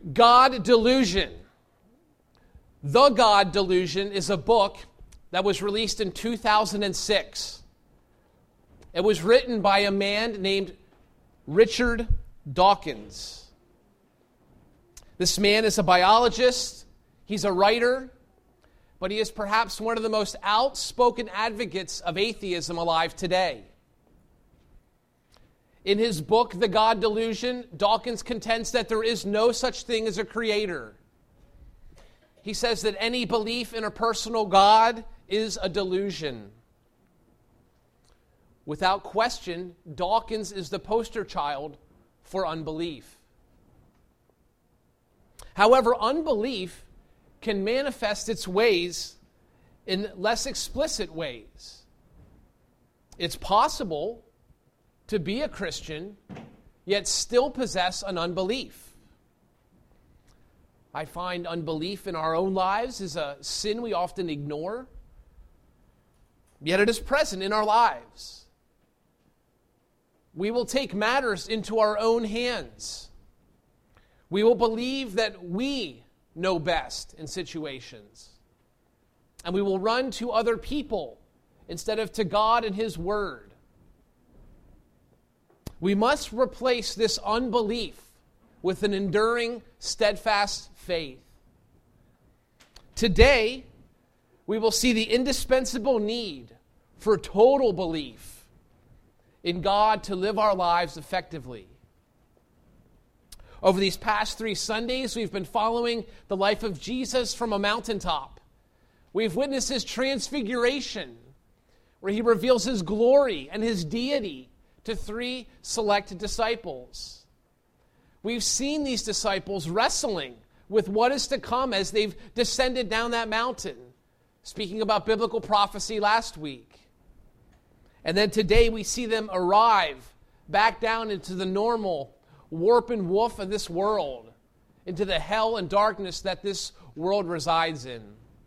God Delusion. The God Delusion is a book that was released in 2006. It was written by a man named Richard Dawkins. This man is a biologist, he's a writer, but he is perhaps one of the most outspoken advocates of atheism alive today. In his book, The God Delusion, Dawkins contends that there is no such thing as a creator. He says that any belief in a personal God is a delusion. Without question, Dawkins is the poster child for unbelief. However, unbelief can manifest its ways in less explicit ways. It's possible to be a Christian, yet still possess an unbelief. I find unbelief in our own lives is a sin we often ignore, yet it is present in our lives. We will take matters into our own hands. We will believe that we know best in situations. And we will run to other people instead of to God and His Word. We must replace this unbelief with an enduring, steadfast faith. Today, we will see the indispensable need for total belief in God to live our lives effectively. Over these past 3 Sundays, we've been following the life of Jesus from a mountaintop. We've witnessed His transfiguration, where He reveals His glory and His deity to 3 select disciples. We've seen these disciples wrestling with what is to come as they've descended down that mountain, speaking about biblical prophecy last week. And then today we see them arrive back down into the normal warp and woof of this world, into the hell and darkness that this world resides in.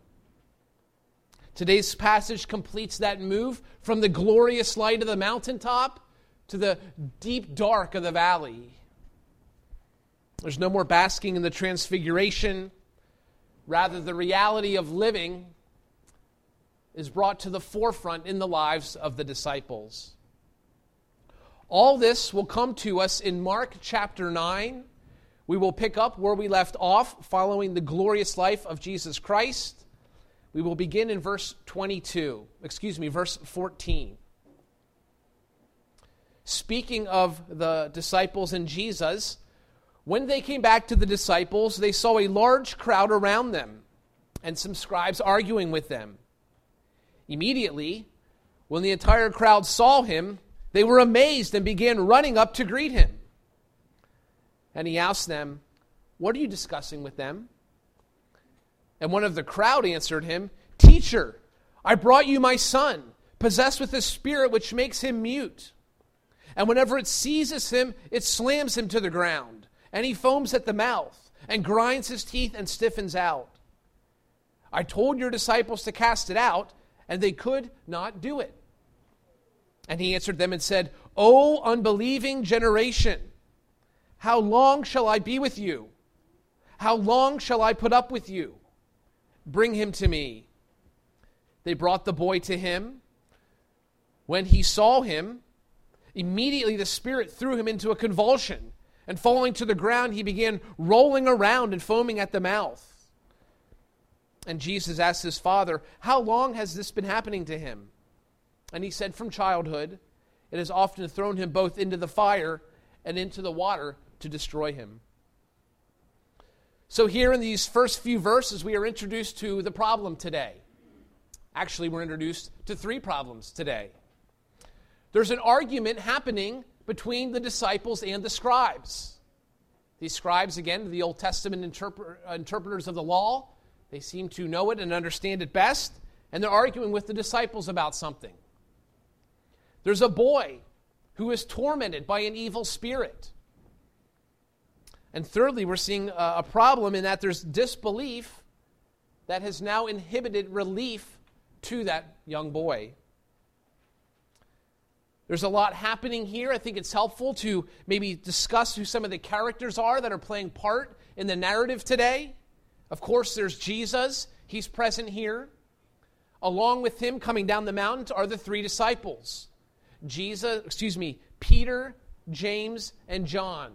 Today's passage completes that move from the glorious light of the mountaintop to the deep dark of the valley. There's no more basking in the transfiguration. Rather, the reality of living is brought to the forefront in the lives of the disciples. All this will come to us in Mark chapter 9. We will pick up where we left off following the glorious life of Jesus Christ. We will begin in verse 14. Speaking of the disciples and Jesus, when they came back to the disciples, they saw a large crowd around them and some scribes arguing with them. Immediately, when the entire crowd saw him, they were amazed and began running up to greet him. And he asked them, "What are you discussing with them?" And one of the crowd answered him, "Teacher, I brought you my son, possessed with a spirit which makes him mute. And whenever it seizes him, it slams him to the ground, and he foams at the mouth, and grinds his teeth and stiffens out. I told your disciples to cast it out, and they could not do it." And he answered them and said, "O unbelieving generation, how long shall I be with you? How long shall I put up with you? Bring him to me." They brought the boy to him. When he saw him, immediately the spirit threw him into a convulsion, and falling to the ground, he began rolling around and foaming at the mouth. And Jesus asked his father, "How long has this been happening to him?" And he said, "From childhood. It has often thrown him both into the fire and into the water to destroy him." So here in these first few verses, we are introduced to the problem today. Actually, we're introduced to 3 problems today. There's an argument happening between the disciples and the scribes. These scribes, again, the Old Testament interpreters of the law, they seem to know it and understand it best, and they're arguing with the disciples about something. There's a boy who is tormented by an evil spirit. And thirdly, we're seeing a problem in that there's disbelief that has now inhibited relief to that young boy. There's a lot happening here. I think it's helpful to maybe discuss who some of the characters are that are playing part in the narrative today. Of course, there's Jesus. He's present here. Along with him coming down the mountain are the three disciples. Peter, James, and John.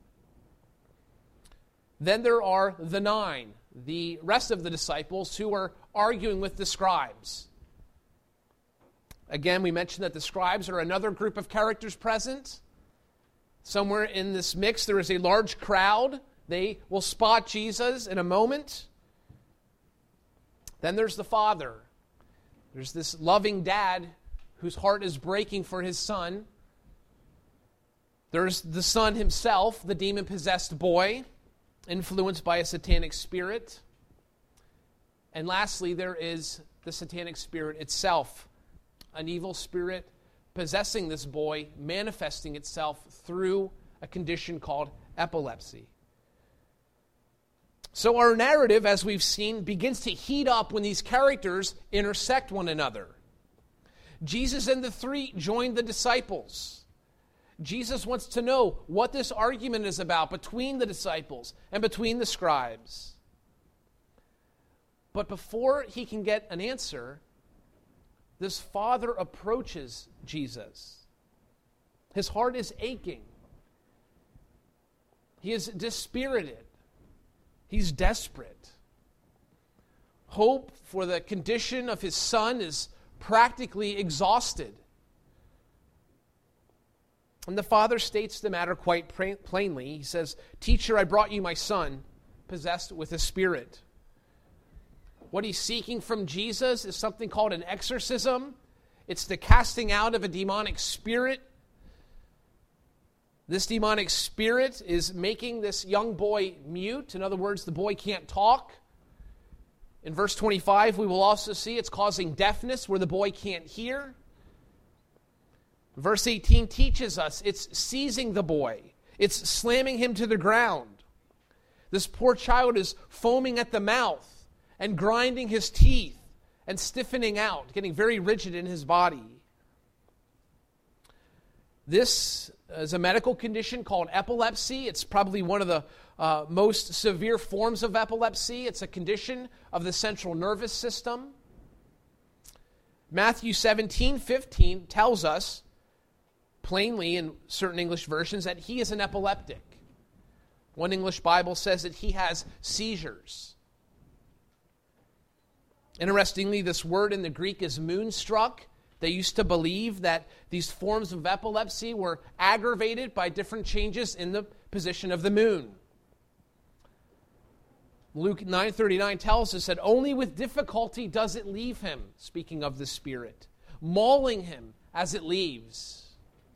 Then there are the 9, the rest of the disciples who are arguing with the scribes. Again, we mentioned that the scribes are another group of characters present. Somewhere in this mix, there is a large crowd. They will spot Jesus in a moment. Then there's the Father. There's this loving dad whose heart is breaking for his son. There's the son himself, the demon-possessed boy, influenced by a satanic spirit. And lastly, there is the satanic spirit itself, an evil spirit possessing this boy, manifesting itself through a condition called epilepsy. So our narrative, as we've seen, begins to heat up when these characters intersect one another. Jesus and the 3 join the disciples. Jesus wants to know what this argument is about between the disciples and between the scribes. But before he can get an answer, this father approaches Jesus. His heart is aching. He is dispirited. He's desperate. Hope for the condition of his son is practically exhausted. And the father states the matter quite plainly. He says, "Teacher, I brought you my son, possessed with a spirit." What he's seeking from Jesus is something called an exorcism. It's the casting out of a demonic spirit. This demonic spirit is making this young boy mute. In other words, the boy can't talk. In verse 25, we will also see it's causing deafness where the boy can't hear. Verse 18 teaches us it's seizing the boy. It's slamming him to the ground. This poor child is foaming at the mouth and grinding his teeth and stiffening out, getting very rigid in his body. This is a medical condition called epilepsy. It's probably one of the most severe forms of epilepsy. It's a condition of the central nervous system. Matthew 17:15 tells us plainly in certain English versions that he is an epileptic. One English Bible says that he has seizures. Interestingly, this word in the Greek is moonstruck. They used to believe that these forms of epilepsy were aggravated by different changes in the position of the moon. Luke 9:39 tells us that only with difficulty does it leave him, speaking of the spirit, mauling him as it leaves.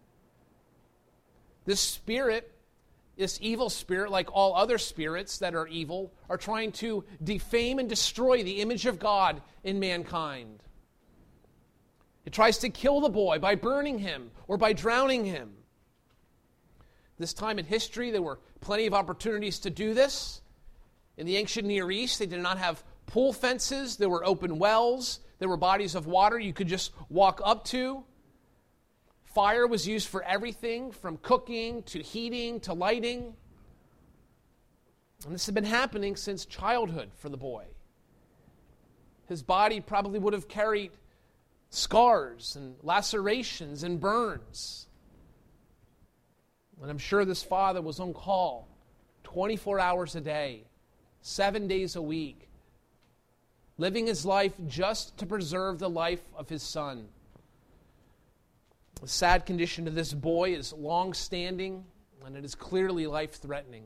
This spirit, this evil spirit, like all other spirits that are evil, are trying to defame and destroy the image of God in mankind. It tries to kill the boy by burning him or by drowning him. This time in history, there were plenty of opportunities to do this. In the ancient Near East, they did not have pool fences. There were open wells. There were bodies of water you could just walk up to. Fire was used for everything from cooking to heating to lighting. And this had been happening since childhood for the boy. His body probably would have carried scars and lacerations and burns. And I'm sure this father was on call 24 hours a day, 7 days a week, living his life just to preserve the life of his son. The sad condition of this boy is long-standing, and it is clearly life-threatening.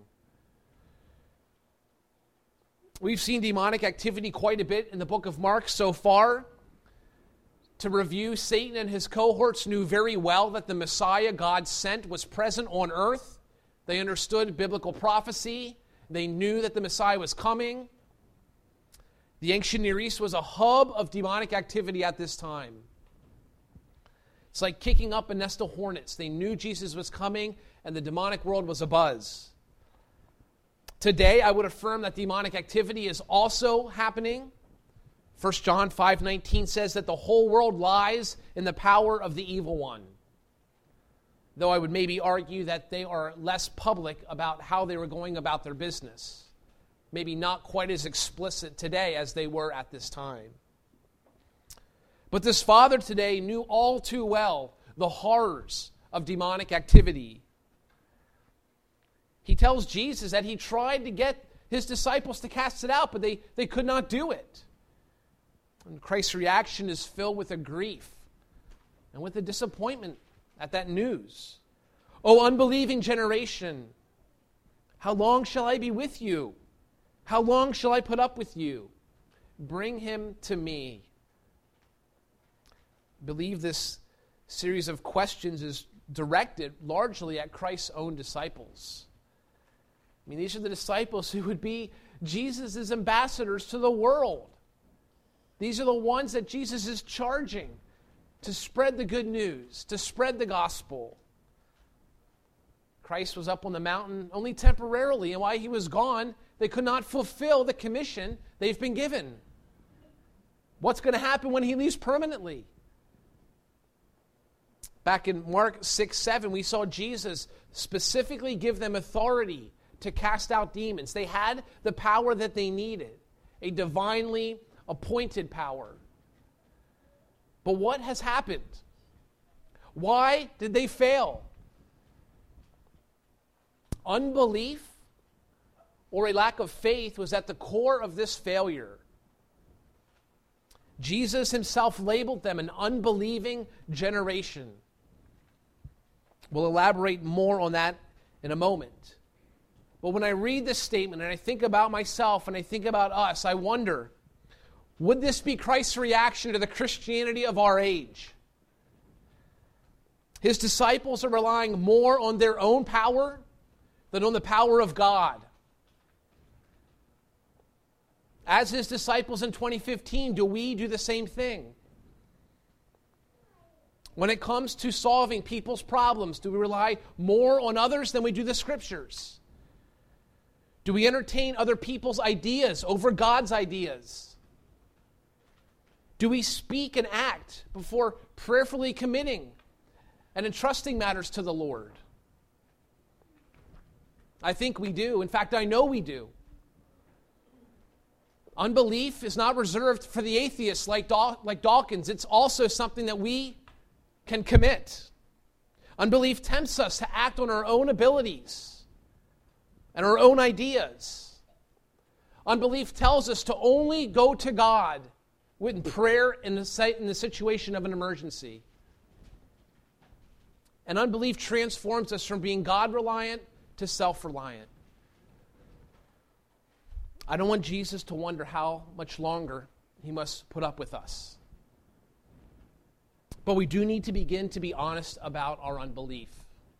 We've seen demonic activity quite a bit in the book of Mark so far. To review, Satan and his cohorts knew very well that the Messiah God sent was present on earth. They understood biblical prophecy. They knew that the Messiah was coming. The ancient Near East was a hub of demonic activity at this time. It's like kicking up a nest of hornets. They knew Jesus was coming, and the demonic world was abuzz. Today, I would affirm that demonic activity is also happening. 1 John 5:19 says that the whole world lies in the power of the evil one. though I would maybe argue that they are less public about how they were going about their business. Maybe not quite as explicit today as they were at this time. But this father today knew all too well the horrors of demonic activity. He tells Jesus that he tried to get his disciples to cast it out, but they could not do it. And Christ's reaction is filled with a grief and with a disappointment at that news. "O unbelieving generation, how long shall I be with you? How long shall I put up with you? Bring him to me." I believe this series of questions is directed largely at Christ's own disciples. I mean, these are the disciples who would be Jesus' ambassadors to the world. These are the ones that Jesus is charging to spread the good news, to spread the gospel. Christ was up on the mountain only temporarily, and while he was gone, they could not fulfill the commission they've been given. What's going to happen when he leaves permanently? Back in Mark 6:7, we saw Jesus specifically give them authority to cast out demons. They had the power that they needed, a divinely appointed power. But what has happened? Why did they fail? Unbelief or a lack of faith was at the core of this failure. Jesus himself labeled them an unbelieving generation. We'll elaborate more on that in a moment. But when I read this statement and I think about myself and I think about us, I wonder, would this be Christ's reaction to the Christianity of our age? His disciples are relying more on their own power than on the power of God. As his disciples in 2015, do we do the same thing? When it comes to solving people's problems, do we rely more on others than we do the Scriptures? Do we entertain other people's ideas over God's ideas? Do we speak and act before prayerfully committing and entrusting matters to the Lord? I think we do. In fact, I know we do. Unbelief is not reserved for the atheists like Dawkins. It's also something that we can commit. Unbelief tempts us to act on our own abilities and our own ideas. Unbelief tells us to only go to God in prayer in the situation of an emergency. And unbelief transforms us from being God-reliant to self-reliant. I don't want Jesus to wonder how much longer he must put up with us. But we do need to begin to be honest about our unbelief.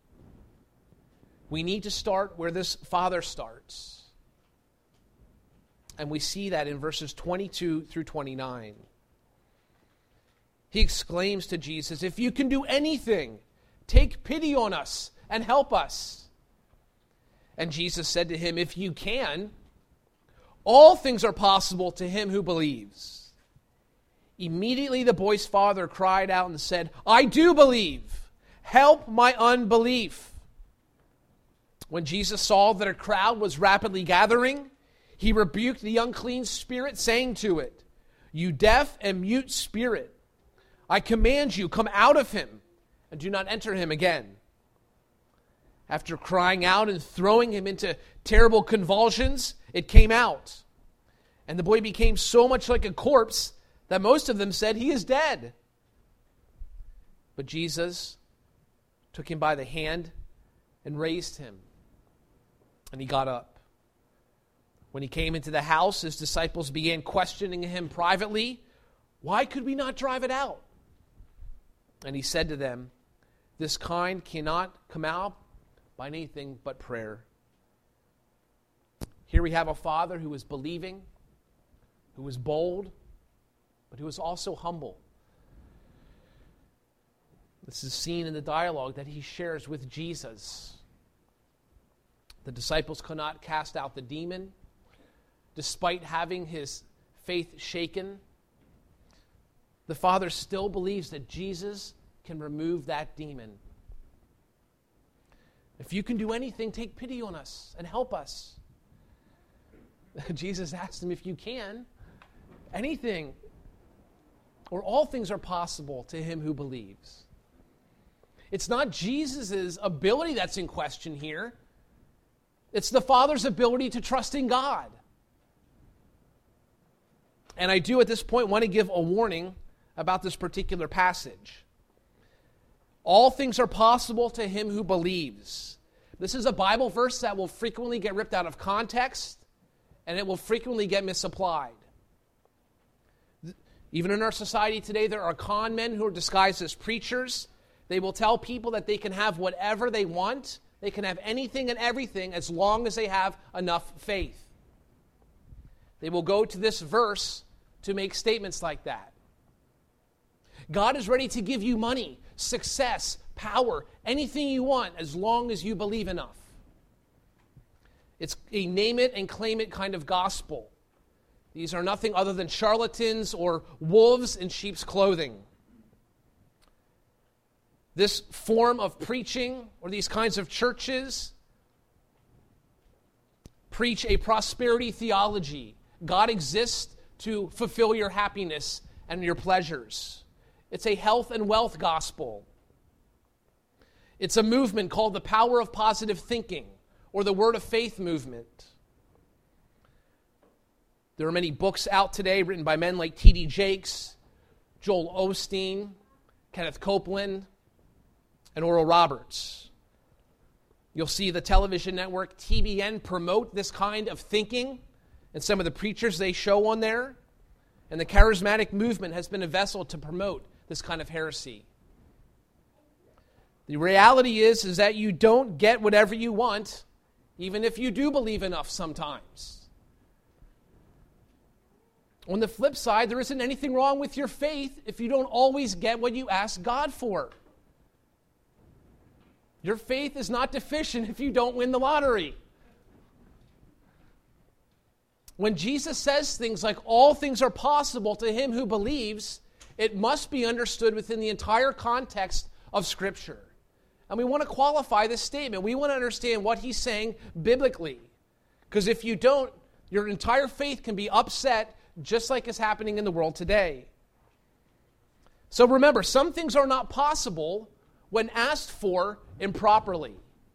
We need to start where this father starts. And we see that in verses 22 through 29. He exclaims to Jesus, "If you can do anything, take pity on us and help us." And Jesus said to him, "If you can, all things are possible to him who believes." Immediately the boy's father cried out and said, "I do believe. Help my unbelief." When Jesus saw that a crowd was rapidly gathering, he rebuked the unclean spirit, saying to it, "You deaf and mute spirit, I command you, come out of him and do not enter him again." After crying out and throwing him into terrible convulsions, it came out. And the boy became so much like a corpse that most of them said, "He is dead." But Jesus took him by the hand and raised him. And he got up. When he came into the house, his disciples began questioning him privately, "Why could we not drive it out?" And he said to them, "This kind cannot come out by anything but prayer." Here we have a father who was believing, who was bold, but who was also humble. This is seen in the dialogue that he shares with Jesus. The disciples could not cast out the demon, despite having his faith shaken. The Father still believes that Jesus can remove that demon. If you can do anything, take pity on us and help us. Jesus asked him, if you can, anything or all things are possible to him who believes. It's not Jesus' ability that's in question here. It's the Father's ability to trust in God. And I do at this point want to give a warning about this particular passage. All things are possible to him who believes. This is a Bible verse that will frequently get ripped out of context, and it will frequently get misapplied. Even in our society today, there are con men who are disguised as preachers. They will tell people that they can have whatever they want. They can have anything and everything as long as they have enough faith. They will go to this verse to make statements like that. God is ready to give you money, success, power, anything you want as long as you believe enough. It's a name it and claim it kind of gospel. These are nothing other than charlatans or wolves in sheep's clothing. This form of preaching or these kinds of churches preach a prosperity theology. God exists to fulfill your happiness and your pleasures. It's a health and wealth gospel. It's a movement called the power of positive thinking or the word of faith movement. There are many books out today written by men like T.D. Jakes, Joel Osteen, Kenneth Copeland, and Oral Roberts. You'll see the television network TBN promote this kind of thinking and some of the preachers they show on there. And the charismatic movement has been a vessel to promote this kind of heresy. The reality is that you don't get whatever you want, even if you do believe enough sometimes. On the flip side, there isn't anything wrong with your faith if you don't always get what you ask God for. Your faith is not deficient if you don't win the lottery. When Jesus says things like, all things are possible to him who believes, it must be understood within the entire context of Scripture. And we want to qualify this statement. We want to understand what he's saying biblically. Because if you don't, your entire faith can be upset, just like is happening in the world today. So remember, some things are not possible when asked for improperly.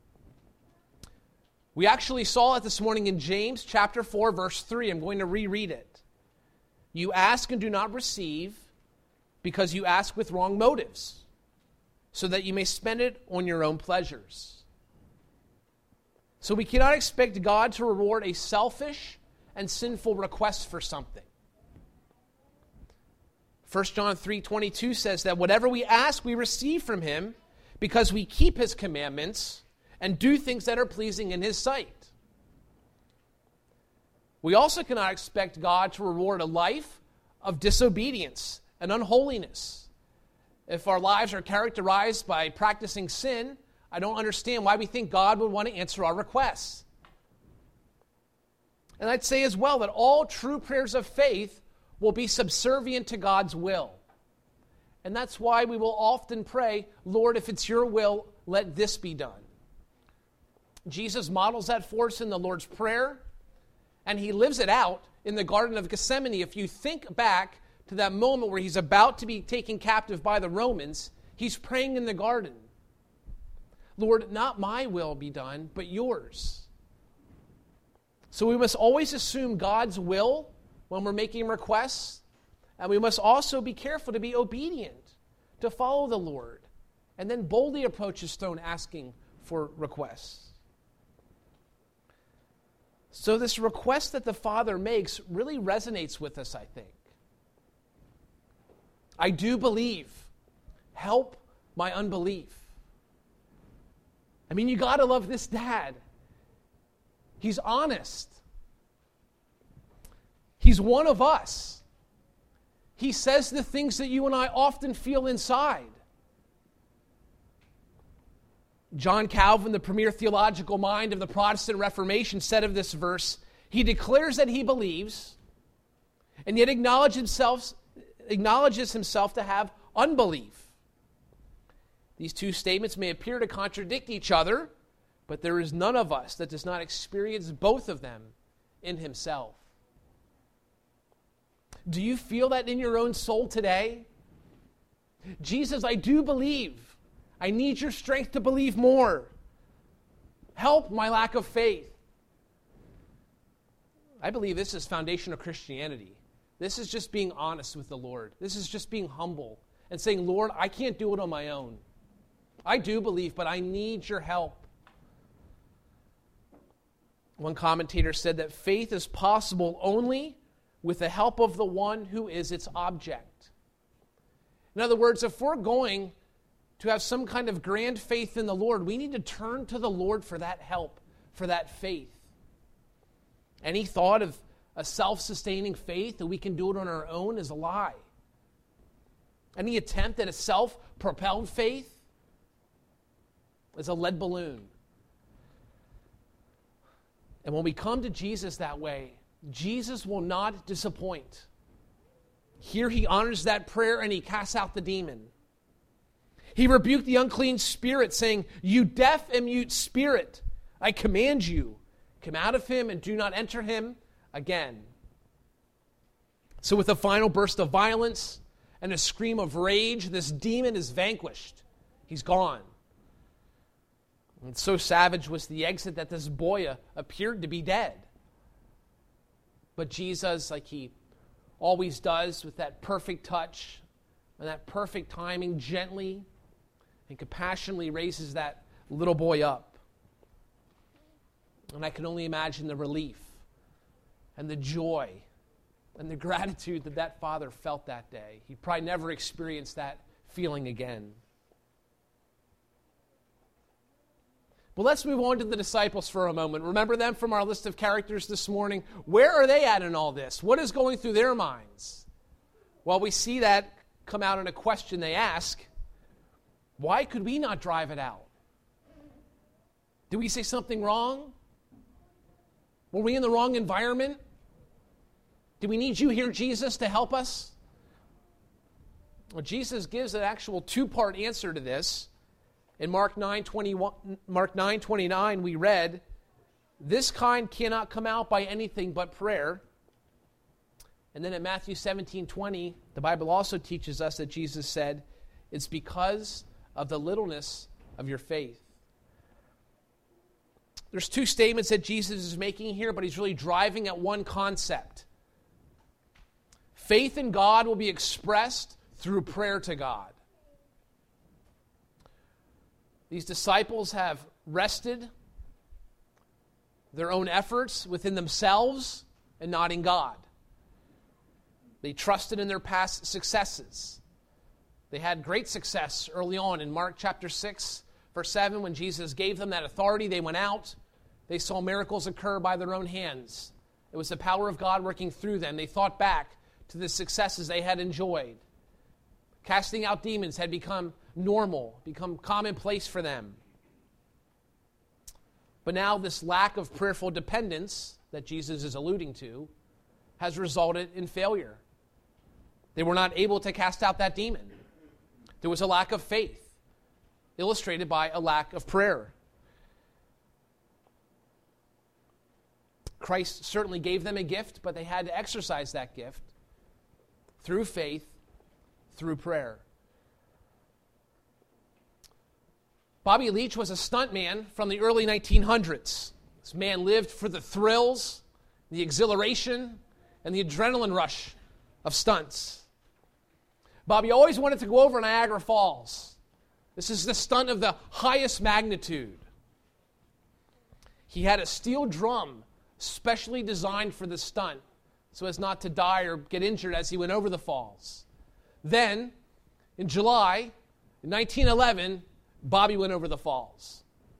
We actually saw it this morning in James chapter 4, verse 3. I'm going to reread it. You ask and do not receive because you ask with wrong motives, so that you may spend it on your own pleasures. So we cannot expect God to reward a selfish and sinful request for something. 1 John 3:22 says that whatever we ask, we receive from him because we keep his commandments and do things that are pleasing in his sight. We also cannot expect God to reward a life of disobedience and unholiness. If our lives are characterized by practicing sin, I don't understand why we think God would want to answer our requests. And I'd say as well that all true prayers of faith will be subservient to God's will. And that's why we will often pray, Lord, if it's your will, let this be done. Jesus models that for us in the Lord's Prayer, and he lives it out in the Garden of Gethsemane. If you think back to that moment where he's about to be taken captive by the Romans, he's praying in the garden. Lord, not my will be done, but yours. So we must always assume God's will when we're making requests, and we must also be careful to be obedient, to follow the Lord, and then boldly approach his throne asking for requests. So this request that the Father makes really resonates with us, I think. I do believe. Help my unbelief. I mean, you got to love this dad. He's honest. He's one of us. He says the things that you and I often feel inside. John Calvin, the premier theological mind of the Protestant Reformation, said of this verse, he declares that he believes, and yet acknowledges himself to have unbelief. These two statements may appear to contradict each other, But there is none of us that does not experience both of them in himself. Do you feel that in your own soul today? Jesus, I do believe. I need your strength to believe more. Help my lack of faith. I believe this is foundational Christianity. This is just being honest with the Lord. This is just being humble and saying, Lord, I can't do it on my own. I do believe, but I need your help. One commentator said that faith is possible only with the help of the one who is its object. In other words, if we're going to have some kind of grand faith in the Lord, we need to turn to the Lord for that help, for that faith. Any thought of a self-sustaining faith that we can do it on our own is a lie. Any attempt at a self-propelled faith is a lead balloon. And when we come to Jesus that way, Jesus will not disappoint. Here he honors that prayer and he casts out the demon. He rebuked the unclean spirit, saying, "You deaf and mute spirit, I command you, come out of him and do not enter him again." So with a final burst of violence and a scream of rage, this demon is vanquished. He's gone. And so savage was the exit that this boy appeared to be dead. But Jesus, like he always does with that perfect touch and that perfect timing, gently and compassionately raises that little boy up. And I can only imagine the relief and the joy and the gratitude that that father felt that day. He probably never experienced that feeling again. But let's move on to the disciples for a moment. Remember them from our list of characters this morning. Where are they at in all this? What is going through their minds? Well, we see that come out in a question they ask. Why could we not drive it out? Did we say something wrong? Were we in the wrong environment? Do we need you here, Jesus, to help us? Well, Jesus gives an actual two-part answer to this. In Mark 9:29, we read, "This kind cannot come out by anything but prayer." And then in Matthew 17:20, the Bible also teaches us that Jesus said, "It's because of the littleness of your faith." There's two statements that Jesus is making here, but he's really driving at one concept. Faith in God will be expressed through prayer to God. These disciples have rested their own efforts within themselves and not in God. They trusted in their past successes. They had great success early on in Mark chapter 6, verse 7, when Jesus gave them that authority. They went out. They saw miracles occur by their own hands. It was the power of God working through them. They thought back to the successes they had enjoyed. Casting out demons had become normal, become commonplace for them. But now this lack of prayerful dependence that Jesus is alluding to has resulted in failure. They were not able to cast out that demon. There was a lack of faith, illustrated by a lack of prayer. Christ certainly gave them a gift, but they had to exercise that gift through faith, through prayer. Bobby Leach was a stuntman from the early 1900s. This man lived for the thrills, the exhilaration, and the adrenaline rush of stunts. Bobby always wanted to go over Niagara Falls. This is the stunt of the highest magnitude. He had a steel drum specially designed for the stunt so as not to die or get injured as he went over the falls. Then, in July 1911, Bobby went over the falls.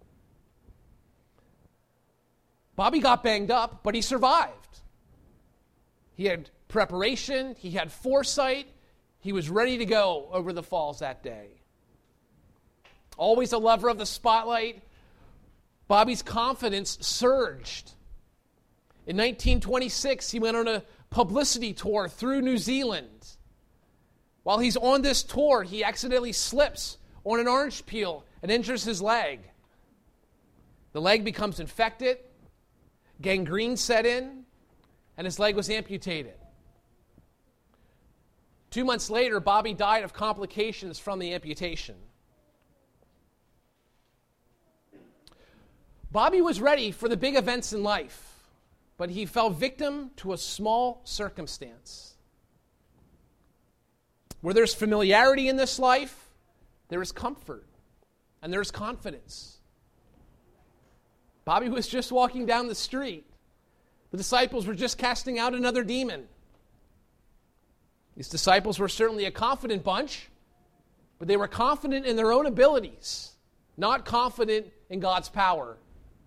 Bobby got banged up, but he survived. He had preparation, he had foresight, he was ready to go over the falls that day. Always a lover of the spotlight, Bobby's confidence surged. In 1926, he went on a publicity tour through New Zealand. While he's on this tour, he accidentally slips on an orange peel and injures his leg. The leg becomes infected, gangrene set in, and his leg was amputated. 2 months later, Bobby died of complications from the amputation. Bobby was ready for the big events in life, but he fell victim to a small circumstance. Where there's familiarity in this life, there is comfort and there is confidence. Bobby was just walking down the street. The disciples were just casting out another demon. These disciples were certainly a confident bunch, but they were confident in their own abilities, not confident in God's power.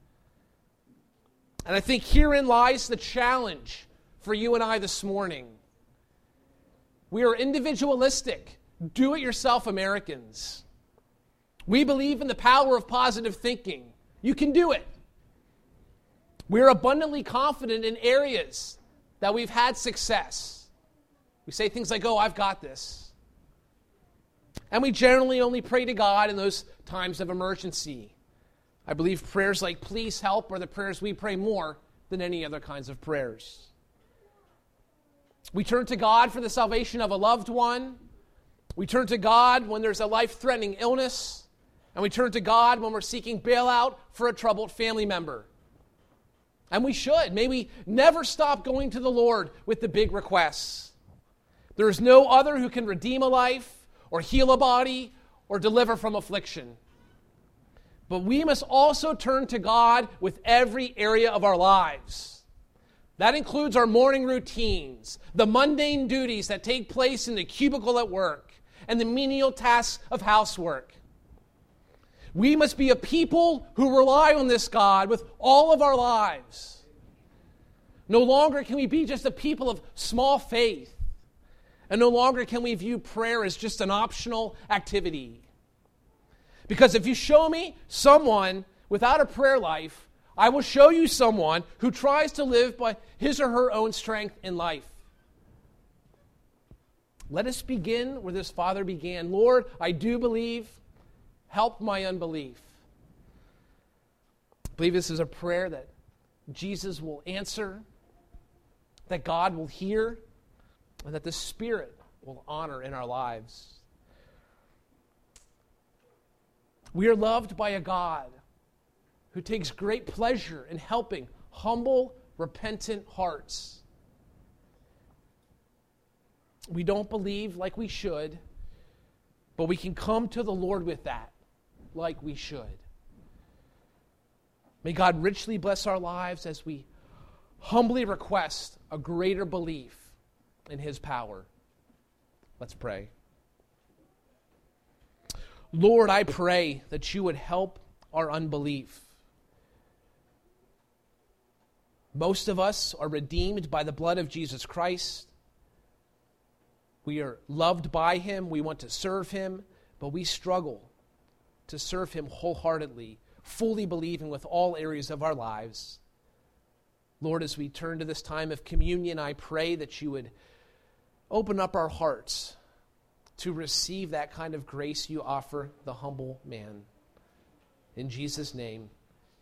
And I think herein lies the challenge for you and I this morning. We are individualistic, do-it-yourself Americans. We believe in the power of positive thinking. You can do it. We're abundantly confident in areas that we've had success. We say things like, oh, I've got this. And we generally only pray to God in those times of emergency. I believe prayers like please help are the prayers we pray more than any other kinds of prayers. We turn to God for the salvation of a loved one. We turn to God when there's a life-threatening illness. And we turn to God when we're seeking bailout for a troubled family member. And we should. May we never stop going to the Lord with the big requests. There is no other who can redeem a life or heal a body or deliver from affliction. But we must also turn to God with every area of our lives. That includes our morning routines, the mundane duties that take place in the cubicle at work, and the menial tasks of housework. We must be a people who rely on this God with all of our lives. No longer can we be just a people of small faith, and no longer can we view prayer as just an optional activity. Because if you show me someone without a prayer life, I will show you someone who tries to live by his or her own strength in life. Let us begin where this father began. Lord, I do believe. Help my unbelief. I believe this is a prayer that Jesus will answer, that God will hear, and that the Spirit will honor in our lives. We are loved by a God who takes great pleasure in helping humble, repentant hearts. We don't believe like we should, but we can come to the Lord with that like we should. May God richly bless our lives as we humbly request a greater belief in His power. Let's pray. Lord, I pray that you would help our unbelief. Most of us are redeemed by the blood of Jesus Christ. We are loved by Him. We want to serve Him, but we struggle to serve Him wholeheartedly, fully believing with all areas of our lives. Lord, as we turn to this time of communion, I pray that you would open up our hearts to receive that kind of grace you offer the humble man. In Jesus' name,